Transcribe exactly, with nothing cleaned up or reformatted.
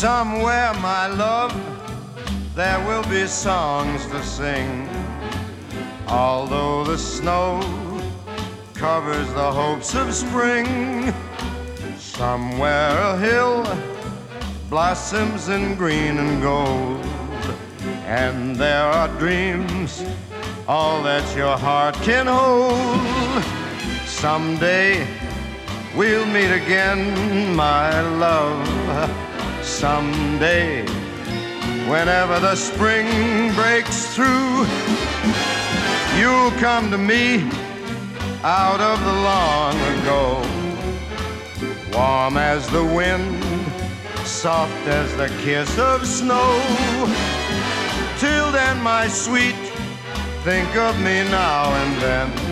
Somewhere, my love, there will be songs to sing. Although the snow covers the hopes of spring, somewhere a hill blossoms in green and gold, and there are dreams, all that your heart can hold. Someday we'll meet again, my love. Someday, whenever the spring breaks through, you'll come to me out of the long ago, warm as the wind, soft as the kiss of snow. Till then, my sweet, think of me now and then.